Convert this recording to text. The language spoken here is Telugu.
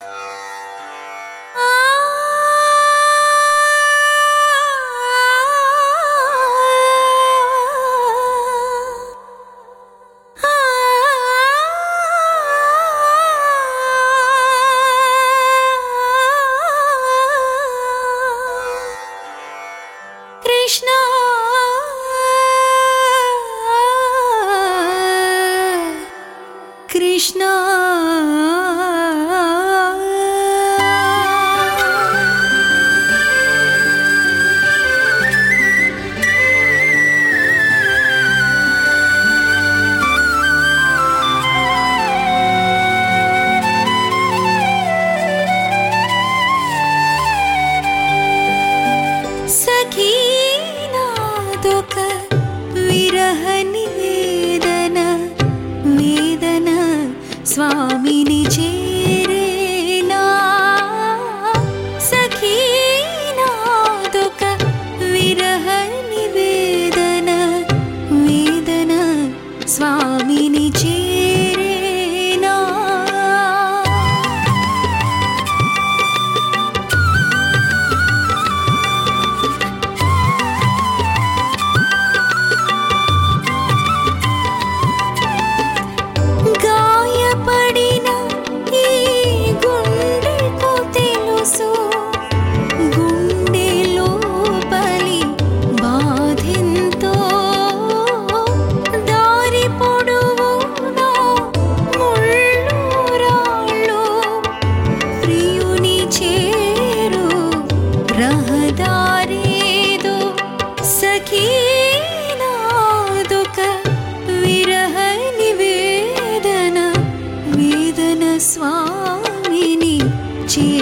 కృష్ణ కృష్ణ సఖీ నాదొక విరహ నివేదన వేదన స్వామిని చేరేనా సఖీ నాదొక విరహ నివేదన వేదన స్వామిని చేరేనా గాయపడిన ఈ గుండెకు తెలుసు గుండె లోపలి బాధెంతో దారి పొడవునా ముళ్ళు రాళ్ళు ప్రియుని చేరు రహదారేదో సఖీ నాదొక విరహ నివేదన వేదన స్వామిని చే